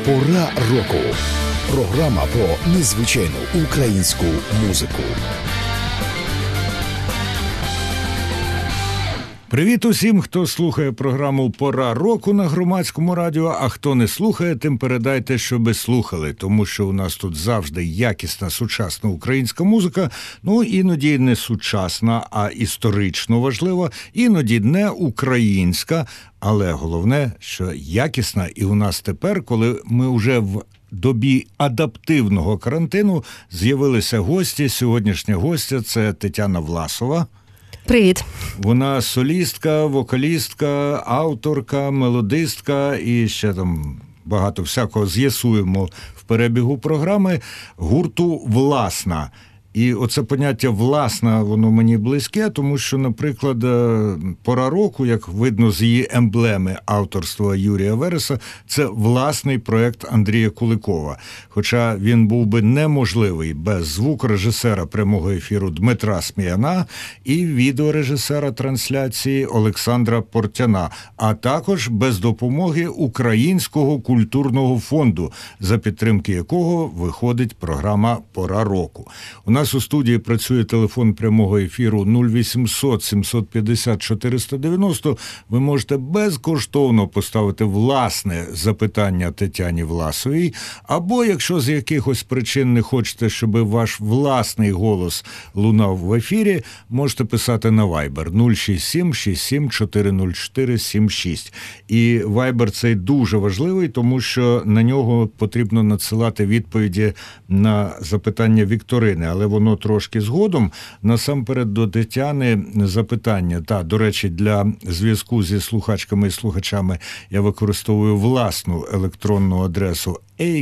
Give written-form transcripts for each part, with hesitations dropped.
Пора року. Програма про незвичайну українську музику. Привіт усім, хто слухає програму «Пора року» на Громадському радіо, а хто не слухає, тим передайте, щоби слухали, тому що у нас тут завжди якісна, сучасна українська музика, ну іноді не сучасна, а історично важлива, іноді не українська, але головне, що якісна. І у нас тепер, коли ми вже в добі адаптивного карантину, з'явилися гості. Сьогоднішня гостя – це Тетяна Власова. Привіт. Вона солістка, вокалістка, авторка, мелодистка і ще там багато всякого з'ясуємо в перебігу програми гурту «Власна». І оце поняття «власна», воно мені близьке, тому що, наприклад, «Пора року», як видно з її емблеми авторства Юрія Вереса, це власний проєкт Андрія Куликова. Хоча він був би неможливий без звукорежисера прямого ефіру Дмитра Сміяна і відеорежисера трансляції Олександра Портяна, а також без допомоги Українського культурного фонду, за підтримки якого виходить програма «Пора року». У нас у студії працює телефон прямого ефіру 0800 750 490. Ви можете безкоштовно поставити власне запитання Тетяні Власовій, або, якщо з якихось причин не хочете, щоб ваш власний голос лунав в ефірі, можете писати на Viber 067 67 404 76. І Viber цей дуже важливий, тому що на нього потрібно надсилати відповіді на запитання вікторини, але воно трошки згодом. Насамперед до Тетяни запитання. До речі, для зв'язку зі слухачками і слухачами я використовую власну електронну адресу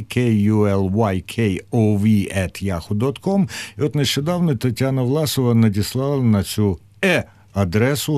akulykov@yahoo.com. І от нещодавно Тетяна Власова надіслала на цю адресу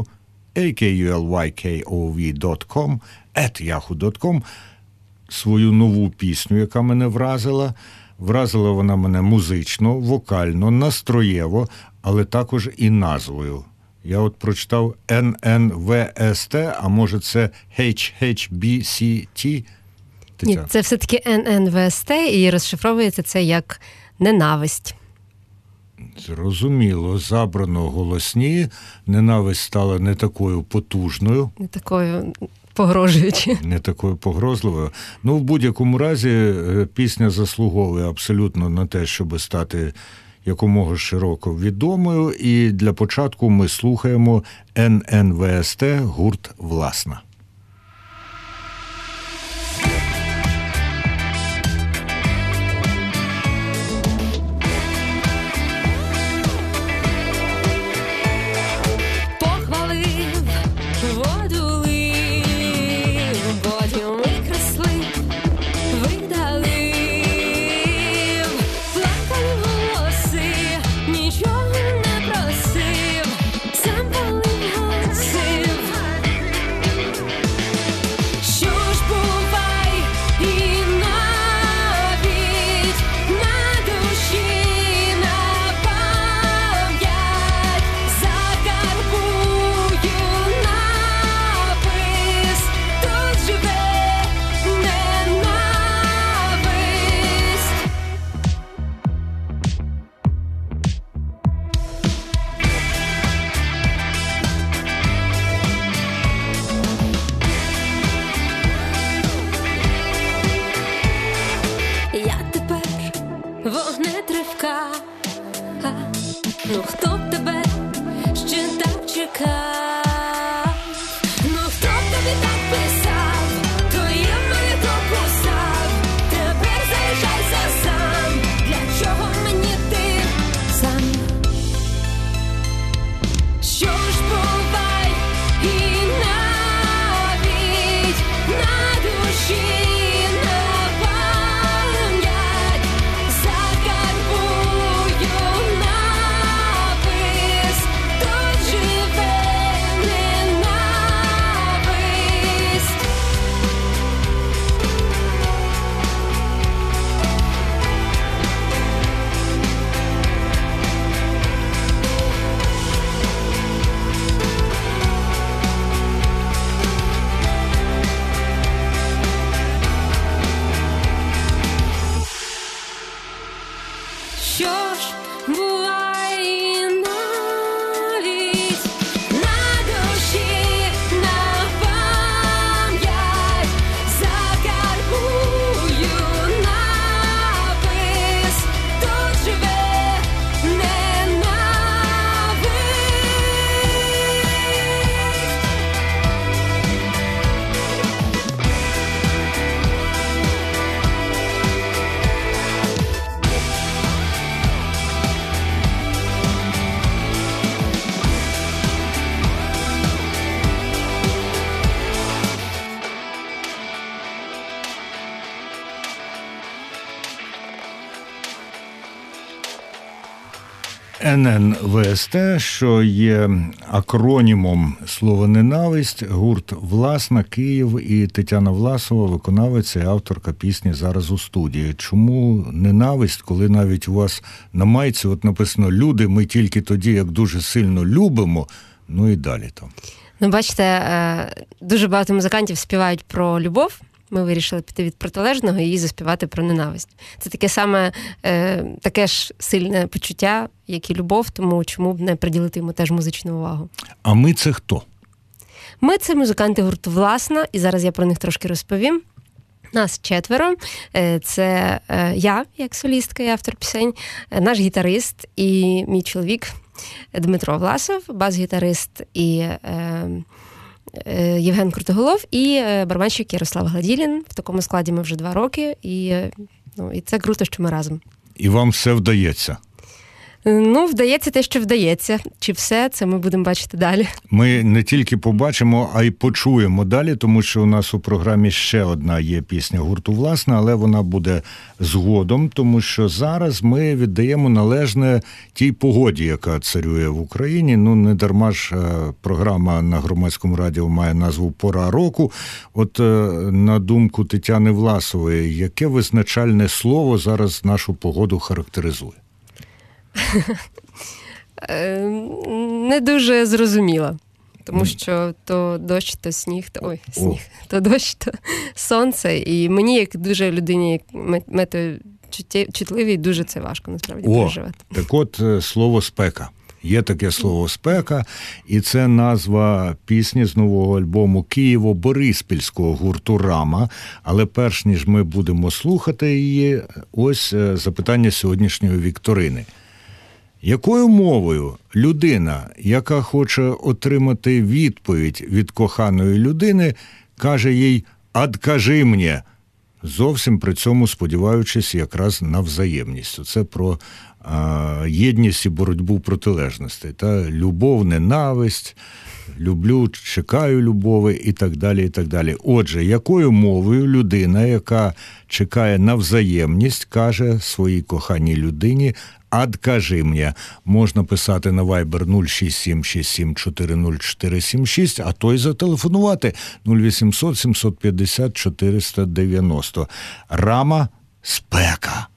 akulykov.yahoo.com свою нову пісню, яка мене вразила. Вразила вона мене музично, вокально, настроєво, але також і назвою. Я от прочитав ННВСТ, а може це HHBCT? Ні, це все-таки ННВСТ, і розшифровується це як ненависть. Зрозуміло, забрано голосні, ненависть стала не такою потужною. Не такою погрожуючи. Не такою погрозливою. Ну, в будь-якому разі, пісня заслуговує абсолютно на те, щоб стати якомога широко відомою. І для початку ми слухаємо ННВСТ, гурт «Власна». Нічого не просив, сам полив гасив. ННВСТ, що є акронімом слова «ненависть», гурт «Власна», Київ, і Тетяна Власова, виконавиця і авторка пісні, зараз у студії. Чому ненависть, коли навіть у вас на майці от написано «Люди, ми тільки тоді, як дуже сильно любимо», ну і далі там. Ну, бачите, дуже багато музикантів співають про любов. Ми вирішили піти від протилежного і заспівати про ненависть. Це таке саме, таке ж сильне почуття, як і любов, тому чому б не приділити йому теж музичну увагу. А ми це хто? Ми – це музиканти гурту «Власна», і зараз я про них трошки розповім. Нас 4. Це я, як солістка і автор пісень, наш гітарист і мій чоловік Дмитро Власов, бас-гітарист і Євген Крутоголов і барабанщик Ярослав Гладілін. В такому складі ми вже 2 роки, і це круто, що ми разом. І вам все вдається? Ну, вдається те, що вдається. Чи все, це ми будемо бачити далі. Ми не тільки побачимо, а й почуємо далі, тому що у нас у програмі ще одна є пісня гурту «Власна», але вона буде згодом, тому що зараз ми віддаємо належне тій погоді, яка царює в Україні. Ну, не дарма ж програма на Громадському радіо має назву «Пора року». От на думку Тетяни Власової, яке визначальне слово зараз нашу погоду характеризує? Не дуже зрозуміла. Тому що то дощ, то сніг, то дощ, то сонце. І мені, як дуже людині метеочутливій, дуже це важко насправді переживати. Так от слово «спека». Є таке слово «спека», і це назва пісні з нового альбому Києво-Бориспільського гурту «Рама». Але перш ніж ми будемо слухати її, ось запитання сьогоднішньої вікторини. Якою мовою людина, яка хоче отримати відповідь від коханої людини, каже їй «Адкажи мені», зовсім при цьому сподіваючись якраз на взаємність? Це про єдність і боротьбу протилежностей. Та любов, ненависть, люблю, чекаю любові і так далі, і так далі. Отже, якою мовою людина, яка чекає на взаємність, каже своїй коханій людині «Адкажи мені». Можна писати на Viber 067 67 40476, а то й зателефонувати 0800 750 490. «Рама», «Спека».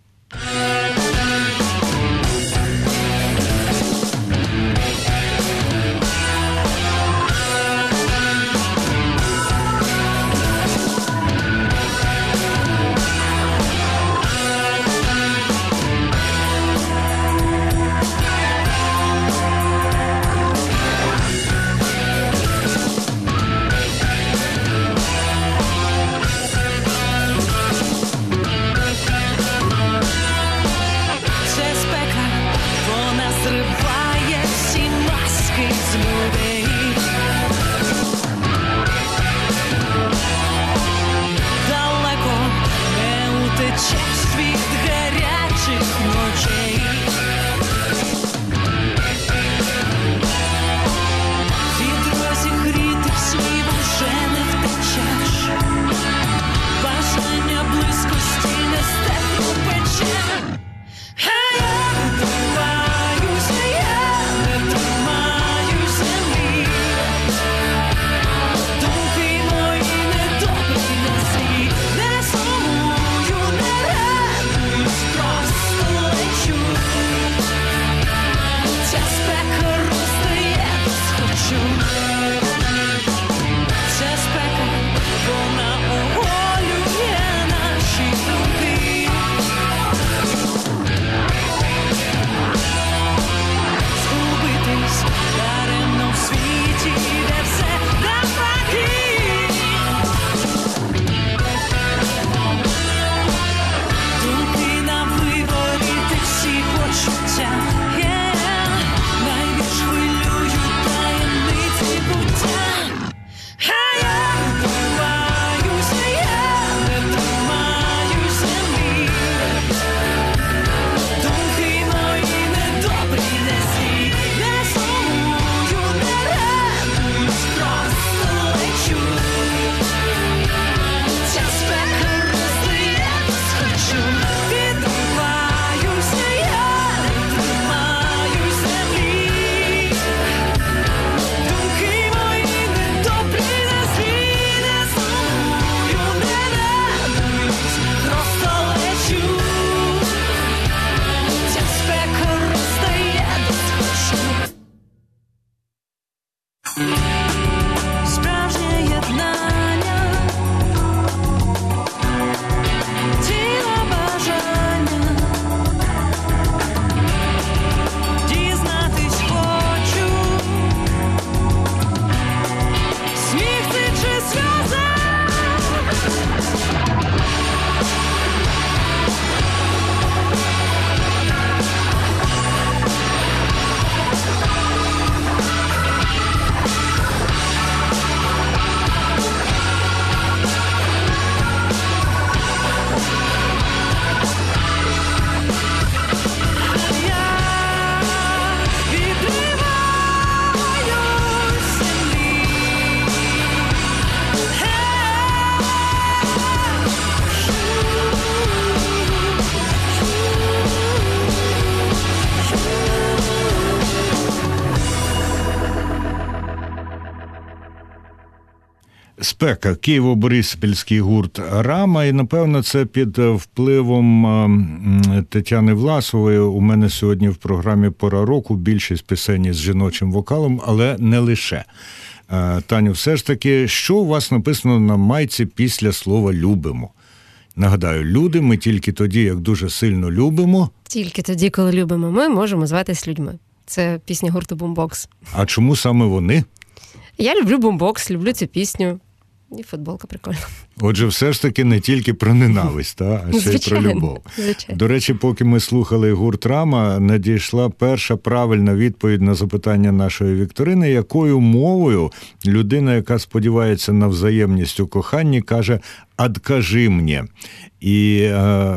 Спека, Києво-Бориспільський гурт «Рама», і, напевно, це під впливом Тетяни Власової. У мене сьогодні в програмі «Пора року» більшість пісень з жіночим вокалом, але не лише. Таню, все ж таки, що у вас написано на майці після слова «любимо»? Нагадаю, люди ми тільки тоді, як дуже сильно любимо. Тільки тоді, коли любимо ми, можемо зватись людьми. Це пісня гурту «Бумбокс». А чому саме вони? Я люблю «Бумбокс», люблю цю пісню. І футболка прикольна. Отже, все ж таки не тільки про ненависть, а ще й про любов. Звичайно. До речі, поки ми слухали гурт «Рама», надійшла перша правильна відповідь на запитання нашої вікторини, якою мовою людина, яка сподівається на взаємність у коханні, каже «адкажи мені». І,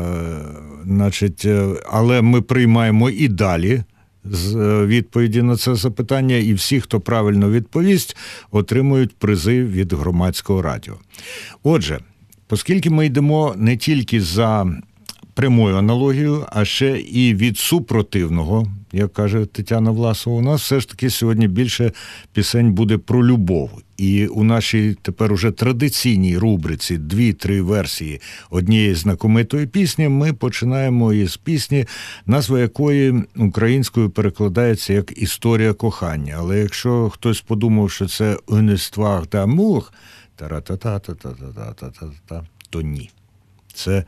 але ми приймаємо і далі з відповіді на це запитання, і всі, хто правильно відповість, отримують призи від Громадського радіо. Отже, оскільки ми йдемо не тільки за прямою аналогією, а ще і від супротивного, як каже Тетяна Власова, у нас все ж таки сьогодні більше пісень буде про любов. І у нашій тепер уже традиційній рубриці 2-3 версії однієї знакомитої пісні ми починаємо із пісні, назва якої українською перекладається як «Історія кохання». Але якщо хтось подумав, що це «Une histoire d'amour», то ні. Це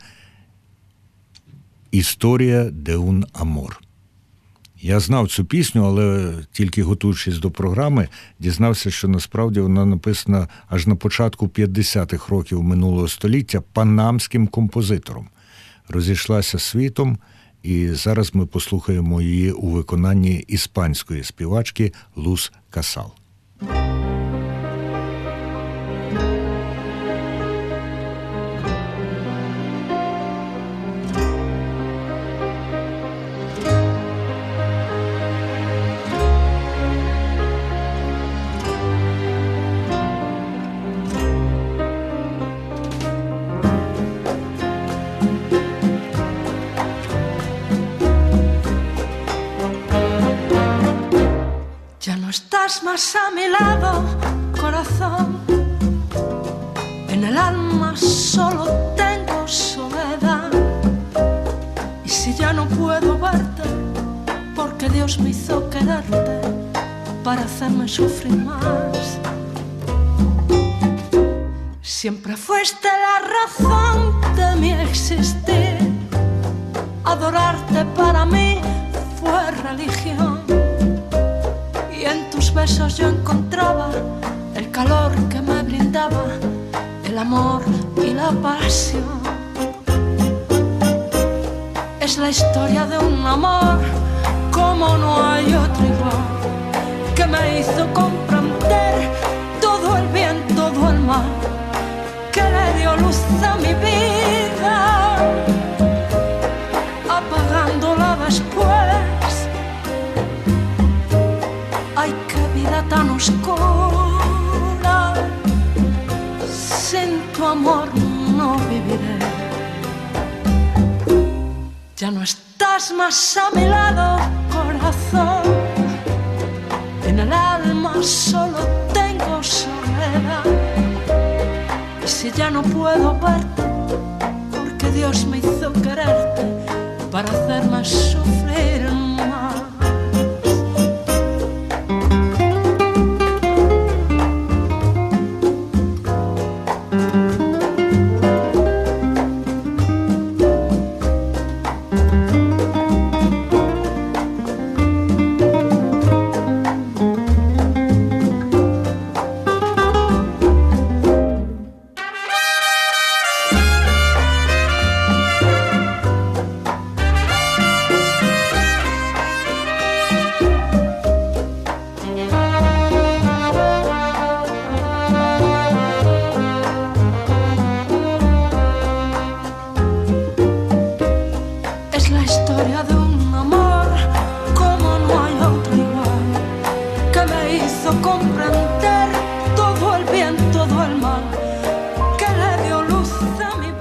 «Історія de un amor». Я знав цю пісню, але тільки готуючись до програми, дізнався, що насправді вона написана аж на початку 50-х років минулого століття панамським композитором. Розійшлася світом, і зараз ми послухаємо її у виконанні іспанської співачки Лус Касал. Más a mi lado, corazón. En el alma solo tengo soledad. Y si ya no puedo verte, porque Dios me hizo quererte para hacerme sufrir más. Siempre fuiste la razón de mi existir. Adorarte para mí fue religión. Y en tus besos yo encontraba el calor que me brindaba el amor y la pasión. Es la historia de un amor como no hay otro igual, que me hizo comprender todo el bien, todo el mal, que le dio luz a mi vida, apagándola después. Ay, qué vida tan oscura, sin tu amor no viviré. Ya no estás más a mi lado, corazón. En el alma solo tengo soledad. Y si ya no puedo verte, porque Dios me hizo quererte para hacerme sufrir más.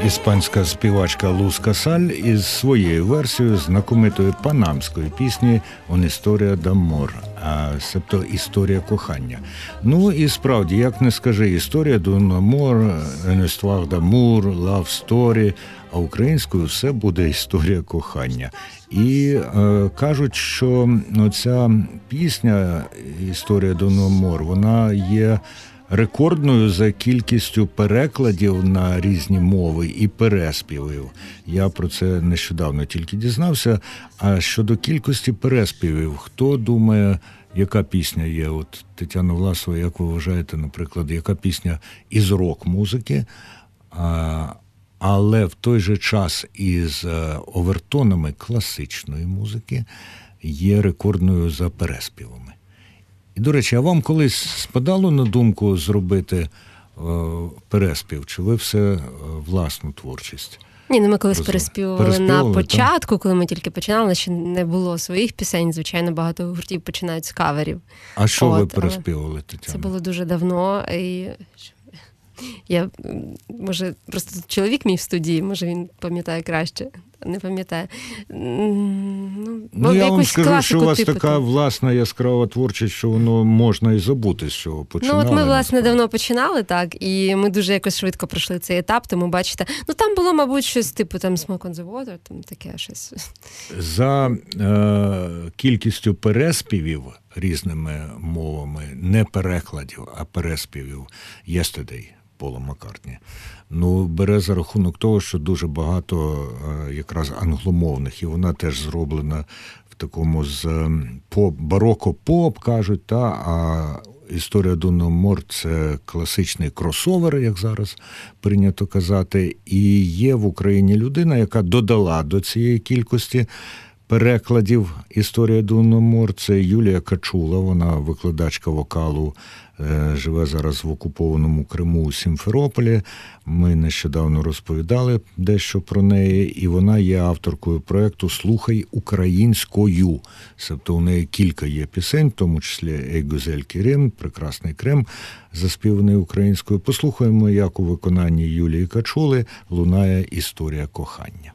іспанська співачка Луз Касаль із своєю версією знакомитої панамської пісні «Он історія d'amor», себто «Історія кохання». Ну і справді, як не скажи, «Історія d'un amour», «Une histoire d'amour», «Love story», а українською все буде «Історія кохання». І кажуть, що ця пісня «Історія d'un amour», вона є рекордною за кількістю перекладів на різні мови і переспівів. Я про це нещодавно тільки дізнався. А щодо кількості переспівів, хто думає, яка пісня є? От Тетяна Власова, як ви вважаєте, наприклад, яка пісня із рок-музики, але в той же час із овертонами класичної музики є рекордною за переспівами? І, до речі, а вам колись спадало на думку зробити переспів? Чи ви все власну творчість? Ні, ми колись переспівували на початку, коли ми тільки починали, ще не було своїх пісень. Звичайно, багато гуртів починають з каверів. А що ви переспівували, Тетяна? Це було дуже давно. І я, може, просто чоловік мій в студії, може він пам'ятає краще, не пам'ятає. Я вам скажу, що у вас така власна яскрава творчість, що воно можна і забути, з чого починали. Ну, от ми, власне, давно починали, так, і ми дуже якось швидко пройшли цей етап, тому, бачите, там було, мабуть, щось типу там «Smoke on the Water», там таке щось. За кількістю переспівів різними мовами, не перекладів, а переспівів «Yesterday» Пола Маккартні, бере за рахунок того, що дуже багато якраз англомовних, і вона теж зроблена в такому бароко-поп, кажуть, а «Історія d'un amour» – це класичний кросовер, як зараз прийнято казати, і є в Україні людина, яка додала до цієї кількості перекладів «Історія d'un amour». Це Юлія Качула, вона викладачка вокалу, живе зараз в окупованому Криму у Сімферополі. Ми нещодавно розповідали дещо про неї, і вона є авторкою проєкту «Слухай українською». Тобто у неї кілька є пісень, в тому числі «Ей гюзель Керем», «Прекрасний Крем», заспіваний українською. Послухаємо, як у виконанні Юлії Качули лунає «Історія кохання».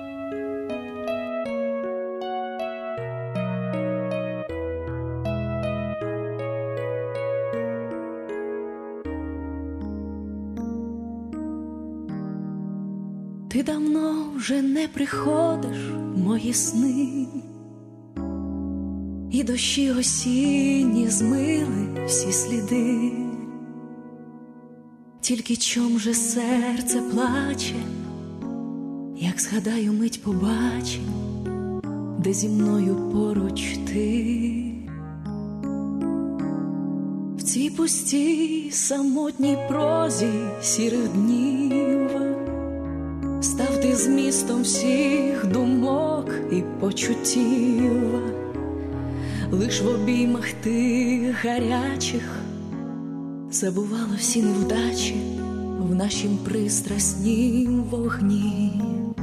Ти давно вже не приходиш в мої сни, і дощі осінні змили всі сліди. Тільки чом же серце плаче, як згадаю мить побачень, де зі мною поруч ти. В цій пустій самотній прозі сірих днів став ти змістом всіх думок і почуттів. Лиш в обіймах тих гарячих забувало всі невдачі в нашім пристраснім вогні.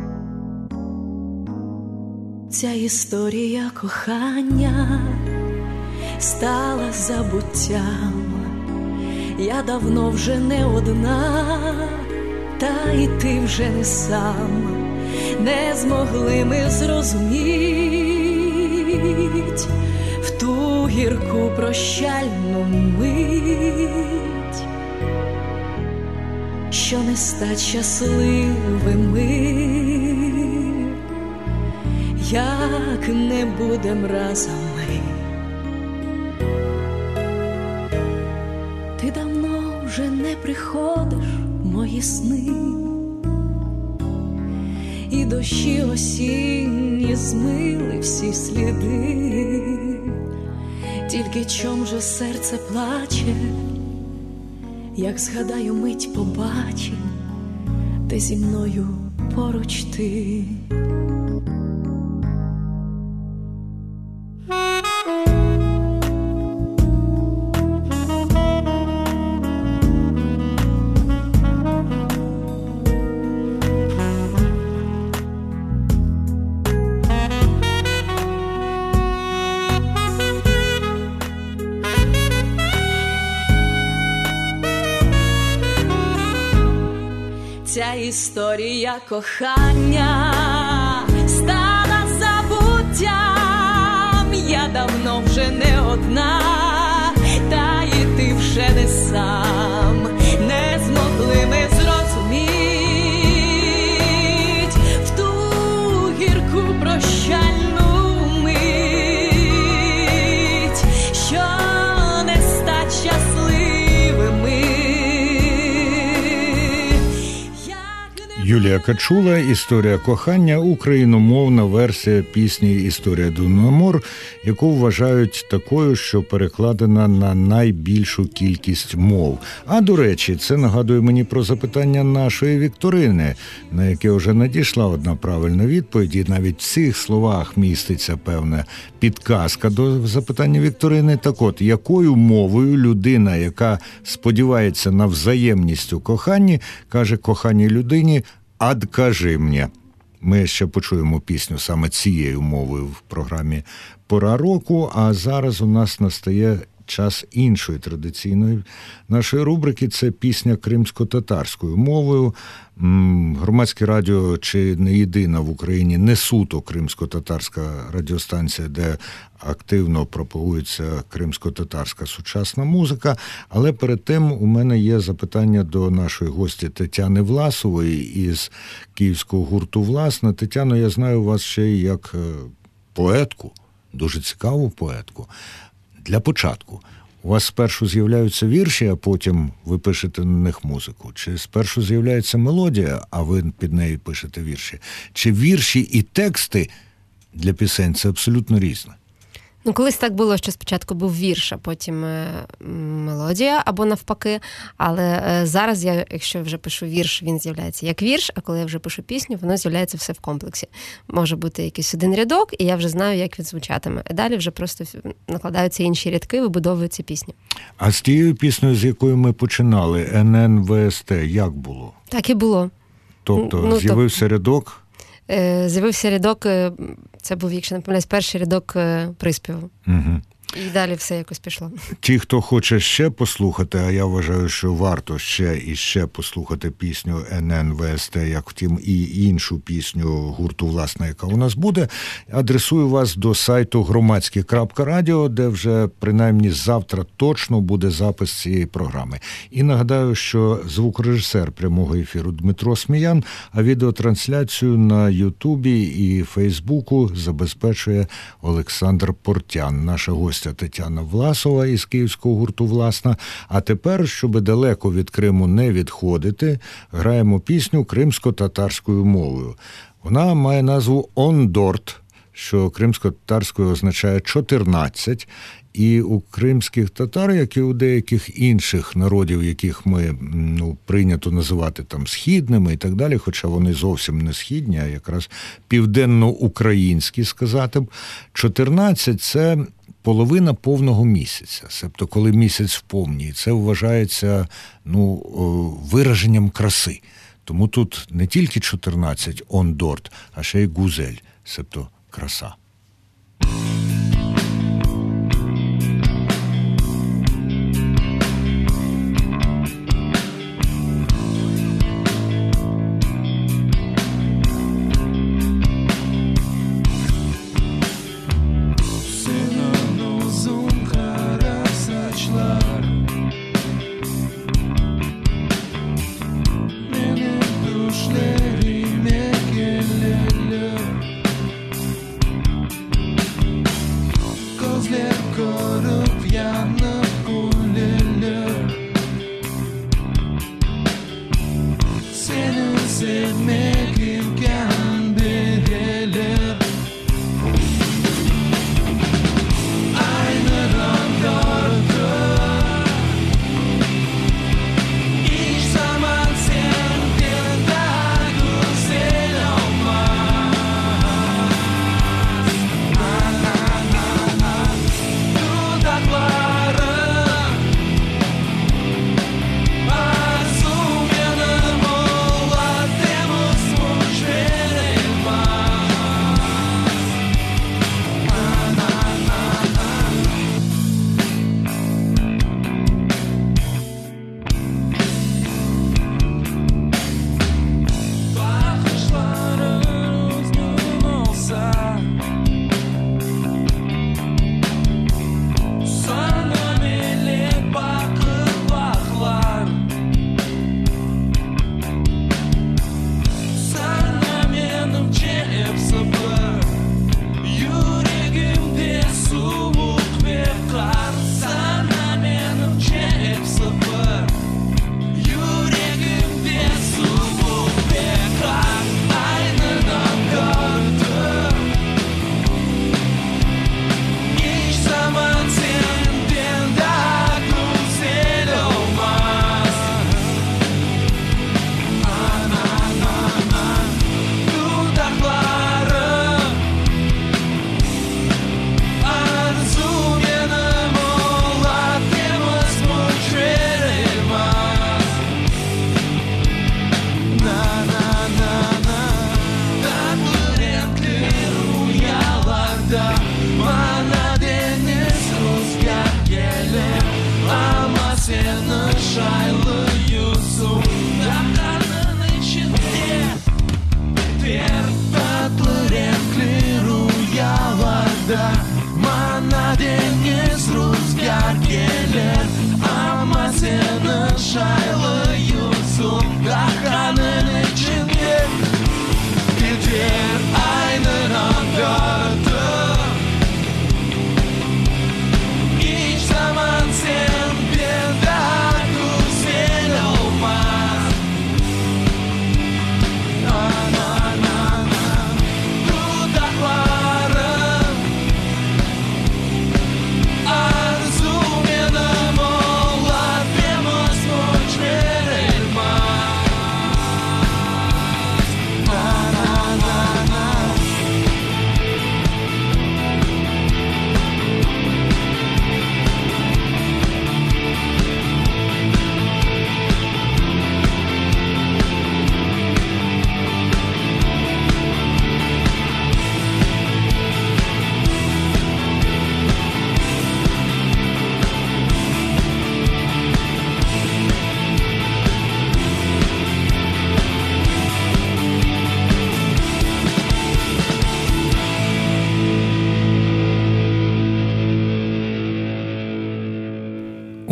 Ця історія кохання стала забуттям. Я давно вже не одна, та й ти вже не сам. Не змогли ми зрозуміть в ту гірку прощальну мить, що не стать щасливими, як не будем разом ми. Ти давно вже не приходиш в мої сни, і дощі осінні змили всі сліди. Тільки чом же серце плаче, як згадаю мить побачень, де зі мною поруч ти. ця історія кохання стала забуттям. Я давно вже не одна, та й ти вже не сам. Не змогли ми зрозуміть в ту гірку прощальну мить, що не стать щасливими. Юлія Качула, «Історія кохання», україномовна версія пісні «Історія Дунамор», яку вважають такою, що перекладена на найбільшу кількість мов. А, до речі, це нагадує мені про запитання нашої вікторини, на яке вже надійшла одна правильна відповідь, і навіть в цих словах міститься певна підказка до запитання вікторини. Так от, якою мовою людина, яка сподівається на взаємність у коханні, каже коханій людині «Адкажи мені». Ми ще почуємо пісню саме цією мовою в програмі «Пора року», а зараз у нас настає час іншої традиційної нашої рубрики. Це пісня кримсько-татарською мовою. Громадське радіо чи не єдина в Україні не суто кримсько-татарська радіостанція, де активно пропагується кримсько-татарська сучасна музика. Але перед тим у мене є запитання до нашої гості Тетяни Власової із київського гурту «Власна». Тетяно, я знаю вас ще як поетку, дуже цікаву поетку. Для початку, у вас спершу з'являються вірші, а потім ви пишете на них музику? Чи спершу з'являється мелодія, а ви під нею пишете вірші? Чи вірші і тексти для пісень – це абсолютно різне? Ну, колись так було, що спочатку був вірш, а потім мелодія, або навпаки. Але зараз я, якщо вже пишу вірш, він з'являється як вірш, а коли я вже пишу пісню, воно з'являється все в комплексі. Може бути якийсь один рядок, і я вже знаю, як він звучатиме. І далі вже просто накладаються інші рядки, вибудовується пісня. А з тією піснею, з якою ми починали, ННВСТ, як було? Так і було. Тобто з'явився рядок? З'явився рядок, це був, якщо не помиляюсь, перший рядок приспіву. Угу. І далі все якось пішло. Ті, хто хоче ще послухати, а я вважаю, що варто ще і ще послухати пісню ННВСТ, як втім і іншу пісню гурту «Власна», яка у нас буде, адресую вас до сайту громадське.радіо, де вже принаймні завтра точно буде запис цієї програми. І нагадаю, що звукорежисер прямого ефіру Дмитро Сміян, а відеотрансляцію на Ютубі і Фейсбуку забезпечує Олександр Портян, наша гостя Тетяна Власова із київського гурту «Власна». А тепер, щоб далеко від Криму не відходити, граємо пісню кримсько-татарською мовою. Вона має назву «Ондорт», що кримсько-татарською означає «14». І у кримських татар, як і у деяких інших народів, яких ми прийнято називати там східними і так далі, хоча вони зовсім не східні, а якраз південно-українські, сказати б, 14 – це половина повного місяця, тобто коли місяць вповнює. Це вважається вираженням краси. Тому тут не тільки 14 ондорт, а ще й гузель, тобто краса. Temos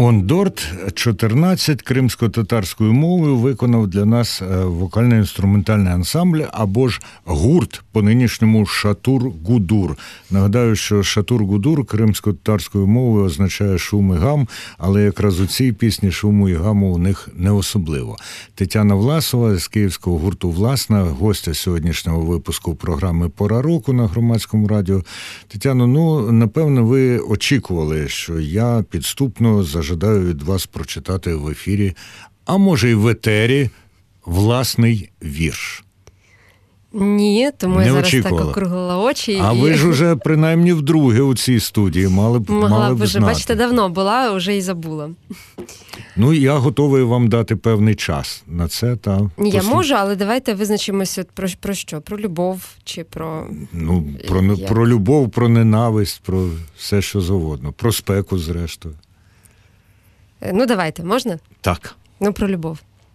Гондорт 14 кримсько-татарською мовою виконав для нас вокально-інструментальний ансамбль або ж гурт, по-нинішньому Шатур-Гудур. Нагадаю, що Шатур-Гудур кримсько-татарською мовою означає шум і гам, але якраз у цій пісні шуму і гаму у них не особливо. Тетяна Власова з київського гурту «Власна», гостя сьогоднішнього випуску програми «Пора року» на Громадському радіо. Тетяно, напевно, ви очікували, що я підступно зажадаю від вас прочитати в ефірі, а може й в етері, власний вірш. Ні, тому не я зараз очікувала. так округлила очі. А ви ж уже принаймні вдруге у цій студії мали б могла б вже, знати. бачите, давно була, вже і забула. Я готовий вам дати певний час на це. Я можу, але давайте визначимося про що? Про любов чи про... Про любов, про ненависть, про все, що завгодно. Про спеку, зрештою. Давайте, можна? Так. Про любов.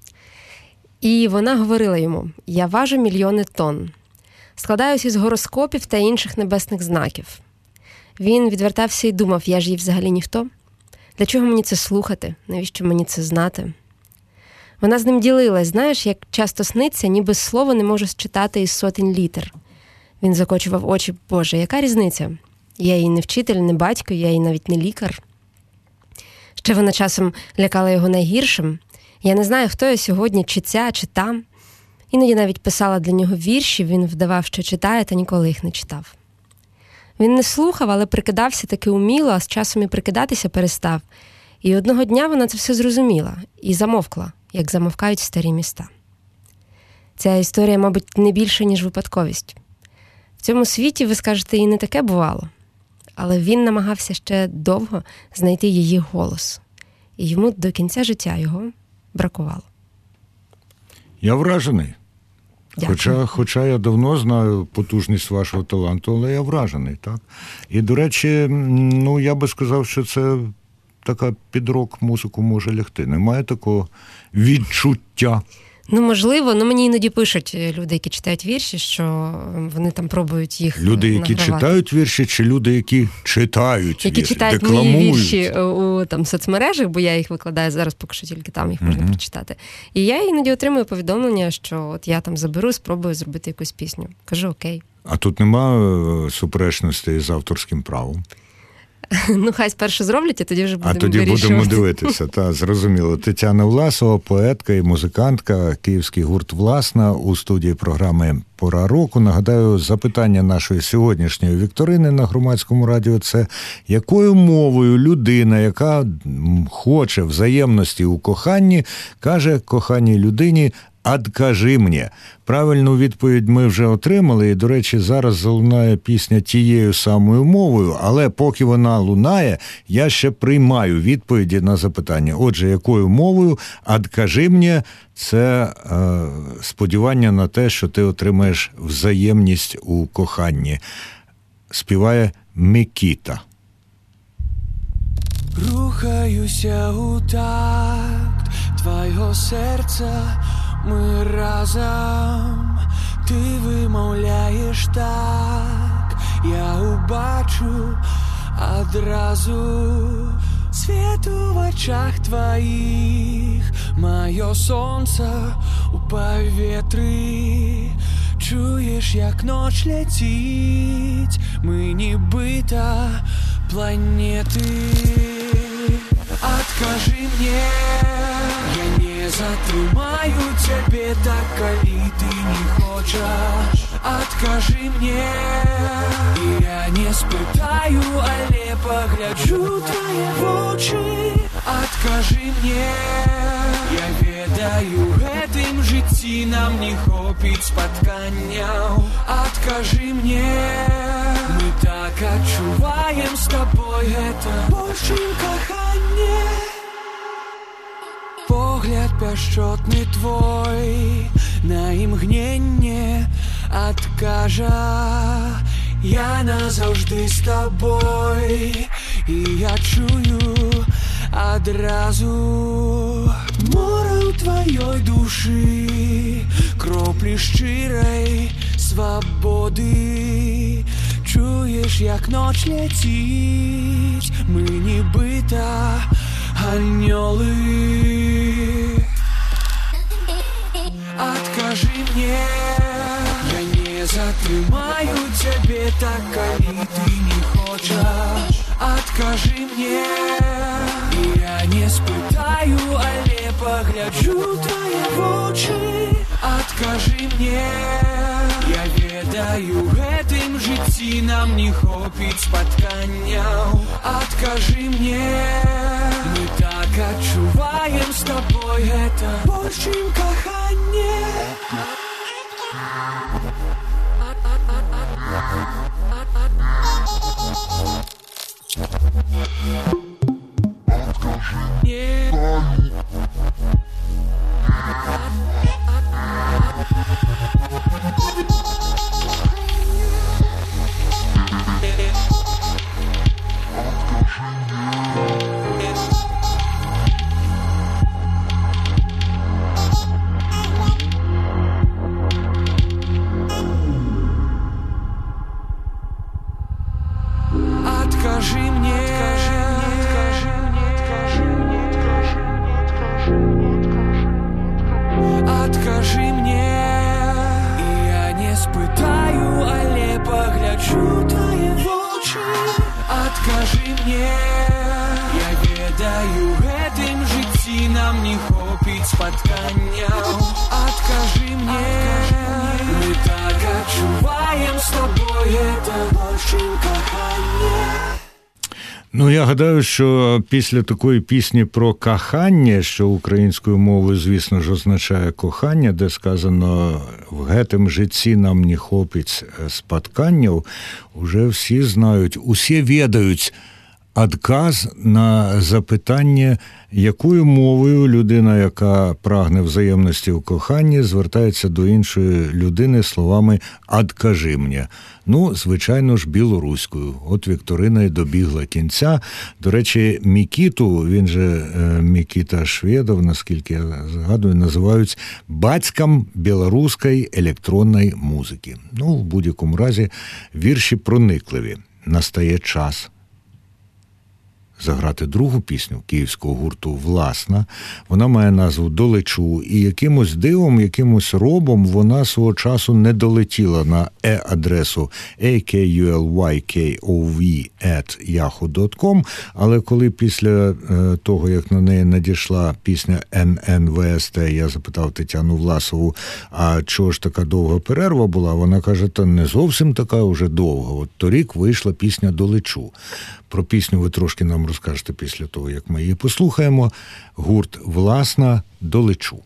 І вона говорила йому: «Я важу мільйони тонн. Складаюсь із гороскопів та інших небесних знаків». Він відвертався і думав: я ж їй взагалі ніхто? Для чого мені це слухати? Навіщо мені це знати? Вона з ним ділилась, знаєш, як часто сниться, ніби слово не можу считати із сотень літер. Він закочував очі: Боже, яка різниця? Я їй не вчитель, не батько, я їй навіть не лікар. Ще вона часом лякала його найгіршим. Я не знаю, хто я сьогодні, чи ця, чи там. Іноді навіть писала для нього вірші, він вдавав, що читає, та ніколи їх не читав. Він не слухав, але прикидався таки уміло, а з часом і прикидатися перестав. І одного дня вона це все зрозуміла і замовкла, як замовкають старі міста. Ця історія, мабуть, не більше, ніж випадковість. В цьому світі, ви скажете, і не таке бувало. Але він намагався ще довго знайти її голос. І йому до кінця життя його бракувало. Я вражений. Хоча я давно знаю потужність вашого таланту, але я вражений, так? І, до речі, я би сказав, що це така під рок-музику може лягти. Немає такого відчуття. Можливо, мені іноді пишуть люди, які читають вірші, що вони там пробують їх люди, які награвати. Читають вірші, чи люди, які читають які вірші, читають декламують? мої вірші у соцмережах, бо я їх викладаю зараз, поки що тільки там їх можна прочитати. І я іноді отримую повідомлення, що от я там заберу, спробую зробити якусь пісню. Кажу: окей. А тут нема суперечностей з авторським правом? Хай спершу зроблять, і тоді вже будемо вирішувати. А тоді будемо дивитися, зрозуміло. Тетяна Власова, поетка і музикантка, київський гурт «Власна» у студії програми «Пора року». Нагадаю, запитання нашої сьогоднішньої вікторини на Громадському радіо – це якою мовою людина, яка хоче взаємності у коханні, каже коханій людині: «Откажи мені». Правильну відповідь ми вже отримали, і, до речі, зараз залунає пісня тією самою мовою, але поки вона лунає, я ще приймаю відповіді на запитання. Отже, якою мовою «Откажи мені» – це сподівання на те, що ти отримаєш взаємність у коханні. Співає Микіта. Рухаюся у такт твого серця, ми разом, ти вимовляєш так, я убачу одразу світ у очах твоїх, моє сонце у повітрі. Чуєш, як ніч летить, ми нібито планети. Откажи мне, я не затримаю тебе, так коли ты не хочешь. Откажи мне, и я не спытаю, але погляджу твои в очи. Откажи мне, я ведаю, гэтым житті нам не хопить споткання. Откажи мне, мы так отчуваем с тобой это больше кохання. Погляд пяшчотны твой на імгненне откажа. Я назаўжды з тобой, і я чую адразу мора ў тваёй душы, кроплі шчырай свабоды. Чуеш, як ноч ляціць, мы нібыта анёлы. Откажи мне, я не затрымаю тебе так, коли ты не хочешь. Откажи мне, и я не спытаю, але погляджу твои очи. Откажи мне, я ведаю, гэтым жыцці нам не хопіць спатканняў. Откажи мне, мы так адчуваем с тобой, это больш, чым каханне. Откажи мне, откажи мне, и я не спытаю, але погляджу твои очи. Откажи мне, я ведаю, гэтым жыцці нам не хопіць спатканняў. Откажи мне, мы так адчуваем с тобой, это больш, чым каханне. Ну, я гадаю, що після такої пісні про кохання, що українською мовою, звісно ж, означає кохання, де сказано «в гэтым житті нам не хопіць спатканняў», уже всі знають, усі ведають адказ на запитання, якою мовою людина, яка прагне взаємності в коханні, звертається до іншої людини словами «адкажи мені». Ну, звичайно ж, білоруською. От вікторина і добігла кінця. До речі, Мікіту, він же Мікіта Шведов, наскільки я згадую, називають батьком білоруської електронної музики. Ну, в будь-якому разі, вірші проникливі. Настає час заграти другу пісню київського гурту «Власна». Вона має назву «Долечу», і якимось дивом, якимось робом вона свого часу не долетіла на адресу akulykov@yahoo.com, але коли після того, як на неї надійшла пісня ННВСТ, я запитав Тетяну Власову, а чого ж така довга перерва була, вона каже, та не зовсім така вже довга. От торік вийшла пісня «Долечу». Про пісню ви трошки нам розкажете після того, як ми її послухаємо. Гурт «Власна», «Долечу».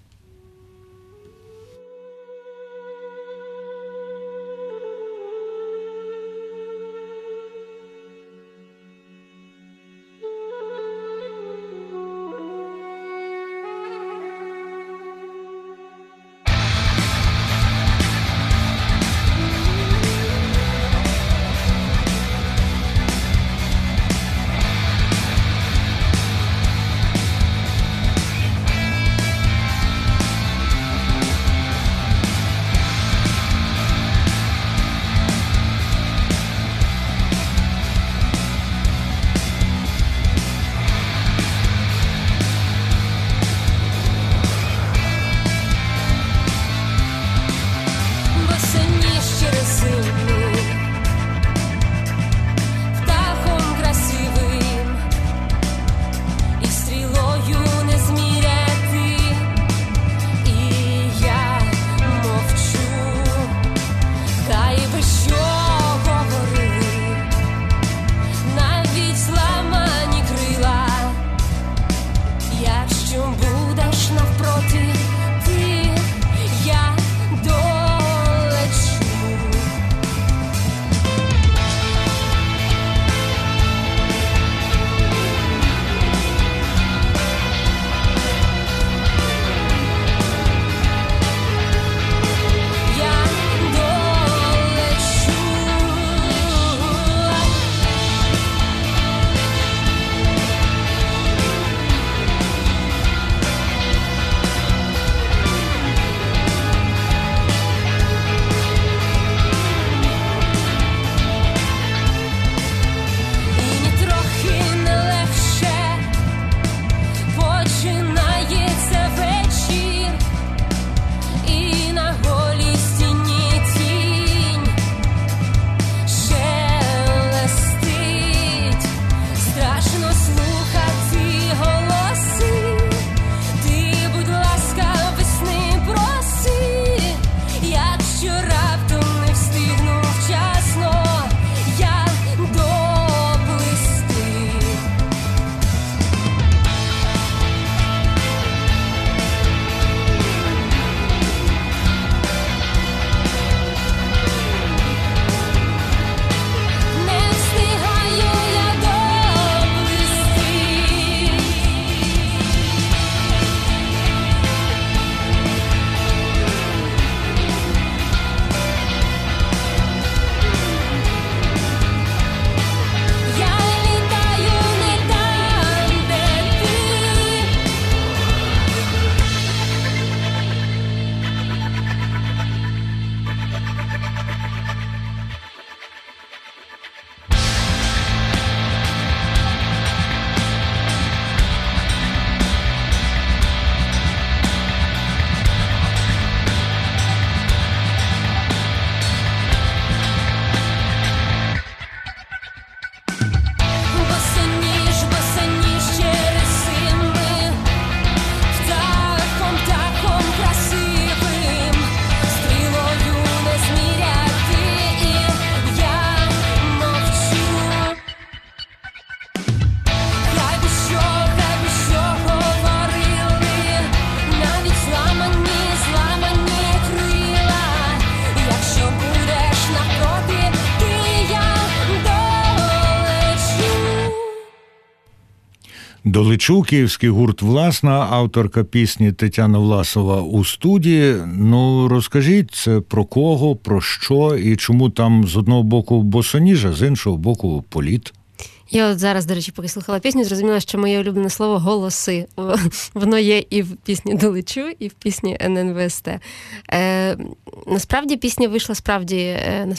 Долечу, київський гурт «Власна», авторка пісні Тетяна Власова у студії. Ну, розкажіть, це про кого, про що і чому там з одного боку босоніжа, з іншого боку політ? Я от зараз, до речі, поки слухала пісню, зрозуміла, що моє улюблене слово «голоси». Воно є і в пісні «Долечу», і в пісні ННВСТ. Насправді пісня вийшла справді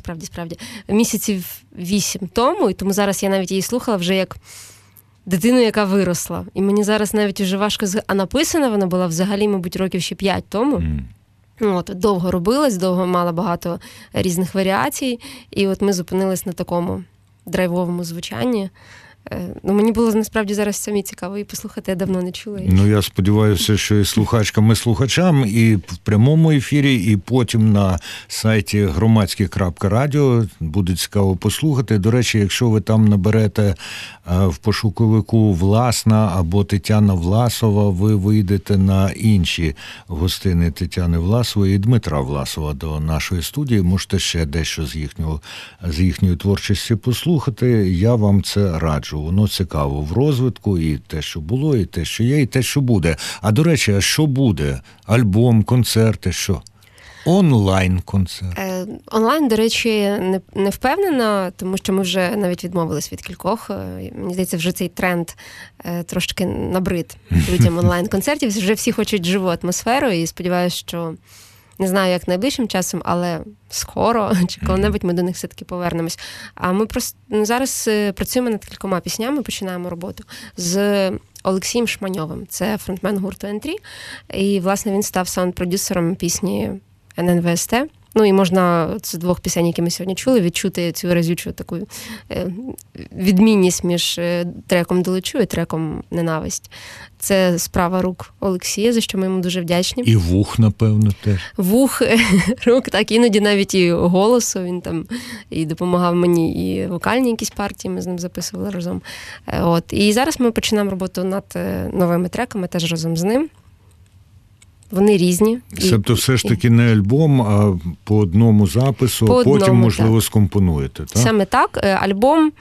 місяців 8 тому, і тому зараз я навіть її слухала вже як дитину, яка виросла. І мені зараз навіть вже важко а написана вона була взагалі, мабуть, років ще 5 тому. От, довго робилась, довго мала багато різних варіацій, і от ми зупинились на такому драйвовому звучанні. Ну, мені було насправді зараз самі цікаво і послухати, я давно не чула. Ну, я сподіваюся, що і слухачкам, і слухачам, і в прямому ефірі, і потім на сайті громадське.радіо буде цікаво послухати. До речі, якщо ви там наберете в пошуковику «Власна» або «Тетяна Власова», ви вийдете на інші гостини Тетяни Власової і Дмитра Власова до нашої студії. Можете ще дещо з їхньої творчості послухати. Я вам це раджу. Воно цікаво в розвитку, і те, що було, і те, що є, і те, що буде. А, до речі, а що буде? Альбом, концерти, що? Онлайн-концерт. Онлайн, до речі, не впевнена, тому що ми вже навіть відмовились від кількох. Мені здається, вже цей тренд трошки набрид людям онлайн-концертів. Вже всі хочуть живу атмосферу, і сподіваюся, що не знаю, як найближчим часом, але скоро чи коли-небудь ми до них все-таки повернемось. А ми просто зараз працюємо над кількома піснями, починаємо роботу з Олексієм Шманьовим. Це фронтмен гурту N3. І, власне, він став саунд-продюсером пісні ННВСТ. Ну, і можна з двох пісень, які ми сьогодні чули, відчути цю разючу таку відмінність між треком «Долечу» і треком «Ненависть». Це справа рук Олексія, за що ми йому дуже вдячні. І вух, напевно, теж. Вух, рук, так, іноді навіть і голосу. Він там і допомагав мені, і вокальні якісь партії ми з ним записували разом. От. І зараз ми починаємо роботу над новими треками, теж разом з ним. Вони різні. Тобто все ж таки не альбом, а по одному запису, а потім, можливо, так скомпонуєте, так? Саме так. Альбом,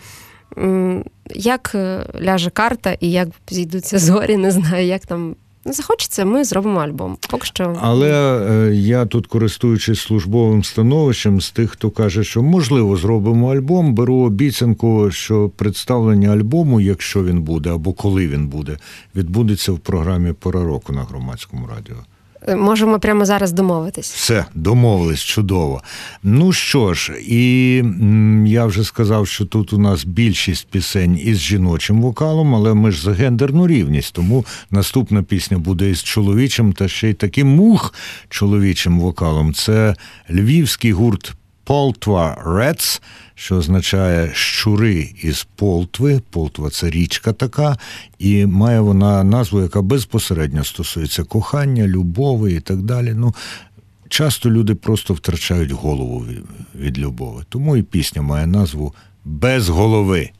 як ляже карта і як зійдуться зорі, не знаю, як там захочеться, ми зробимо альбом. Поки що. Але я тут, користуючись службовим становищем, з тих, хто каже, що можливо зробимо альбом, беру обіцянку, що представлення альбому, якщо він буде, або коли він буде, відбудеться в програмі «Пора року» на Громадському радіо. Можемо прямо зараз домовитись. Все, домовились, чудово. Ну що ж, і я вже сказав, що тут у нас більшість пісень із жіночим вокалом, але ми ж за гендерну рівність, тому наступна пісня буде із чоловічим та ще й таким чоловічим вокалом. Це львівський гурт Полтва Reds, що означає «щури із Полтви». Полтва – це річка така, і має вона назву, яка безпосередньо стосується кохання, любові і так далі. Ну, часто люди просто втрачають голову від любові. Тому і пісня має назву «Без голови».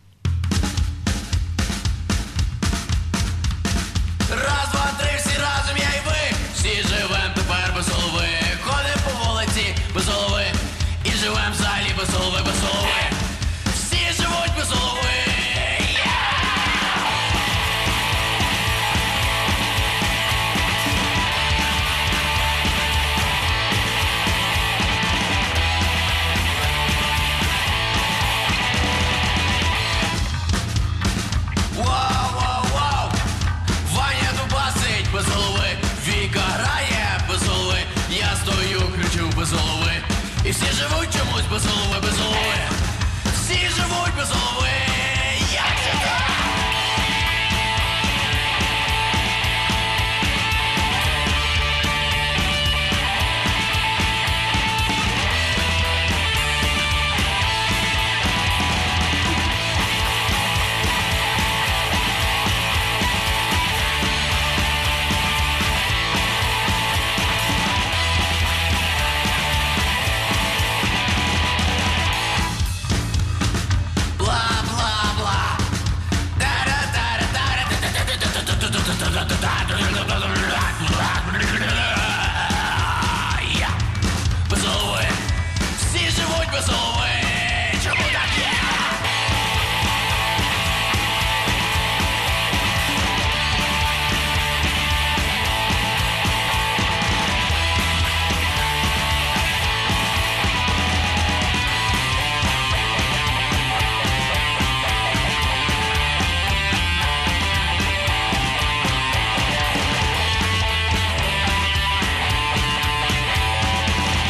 Раз, два, три, всі разом, я і ви. Всі живем тепер без голови. Ходим по вулиці без голови. І живем взагалі без голови, без голови. Всі живуть без голови.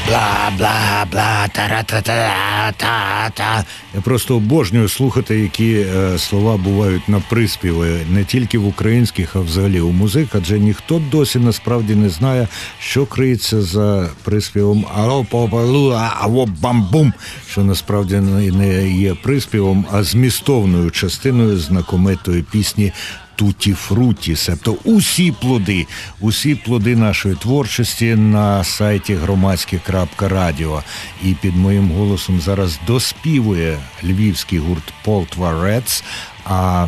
бла-бла-бла, та-ра-та-та-та-та. Я просто обожнюю слухати, які слова бувають на приспіви, не тільки в українських, а взагалі у музик, адже ніхто досі насправді не знає, що криється за приспівом «аво-бамбум», що насправді не є приспівом, а змістовною частиною знакомитої пісні «Туті фруті», себто усі плоди нашої творчості на сайті громадське.радіо. І під моїм голосом зараз доспівує львівський гурт «Полтва-Рец», а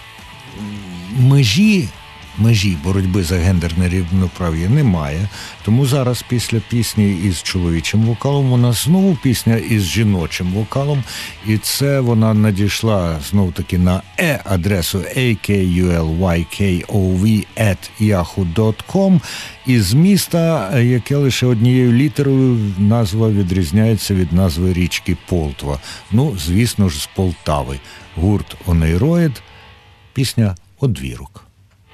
межі боротьби за гендерне рівноправ'я немає. Тому зараз після пісні із чоловічим вокалом у нас знову пісня із жіночим вокалом. І це вона надійшла знов-таки на адресу akulykov@yahoo.com із міста, яке лише однією літерою назва відрізняється від назви річки Полтва. Ну, звісно ж, з Полтави. Гурт «Онейроїд», пісня «Одвірок».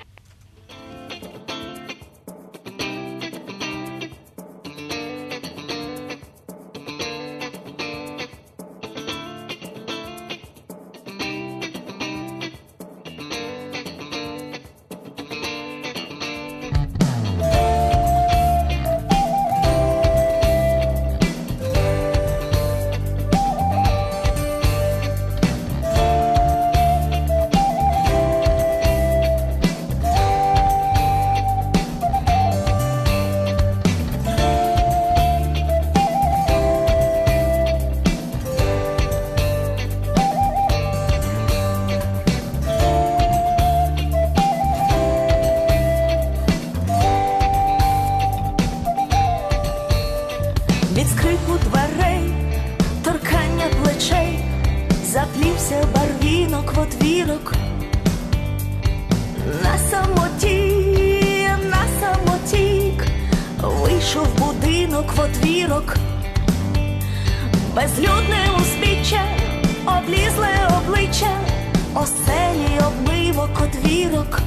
Безлюдне узбіччя, облізле обличчя, оселі обмивок одвірок.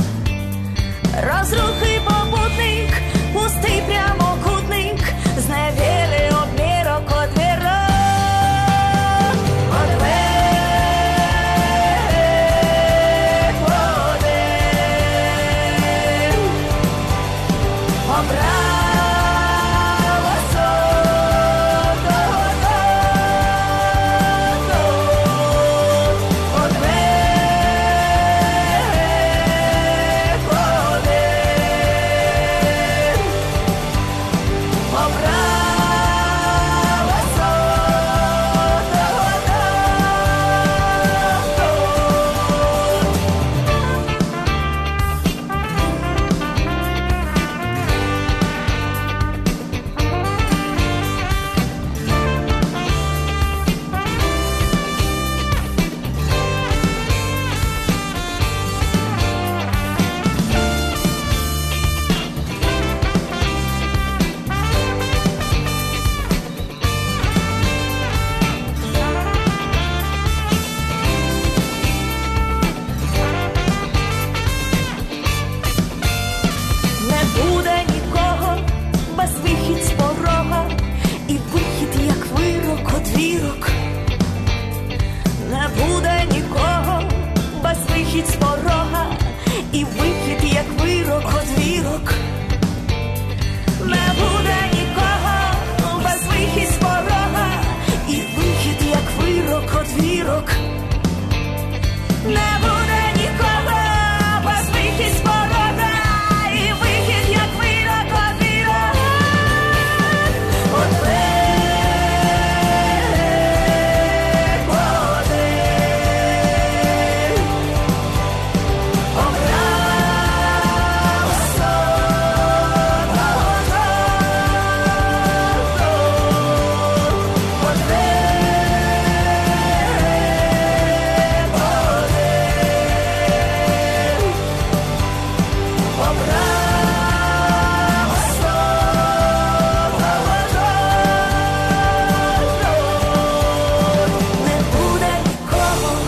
Розрухий побутник, пустий прямокутник, зневілий обмірок одвірок.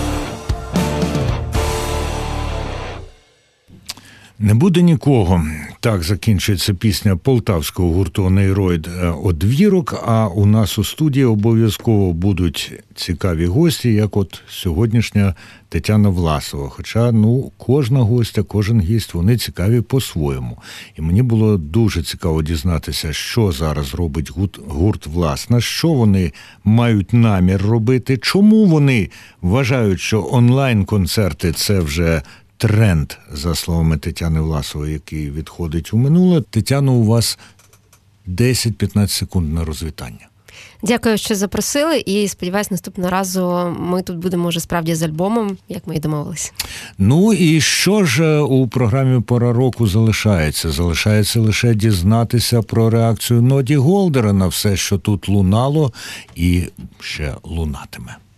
Не буде нікого. Так, закінчується пісня полтавського гурту «Нейроїд» «Одвірок», а у нас у студії обов'язково будуть цікаві гості, як от сьогоднішня Тетяна Власова. Хоча, кожна гостя, кожен гість, вони цікаві по-своєму. І мені було дуже цікаво дізнатися, що зараз робить гурт «Власна», що вони мають намір робити, чому вони вважають, що онлайн-концерти – це вже тренд, за словами Тетяни Власової, який відходить у минуле. Тетяно, у вас 10-15 секунд на розвітання. Дякую, що запросили, і сподіваюсь, наступного разу ми тут будемо вже справді з альбомом, як ми і домовились. І що ж у програмі «Пора року» залишається? Залишається лише дізнатися про реакцію Ноді Голдера на все, що тут лунало і ще лунатиме.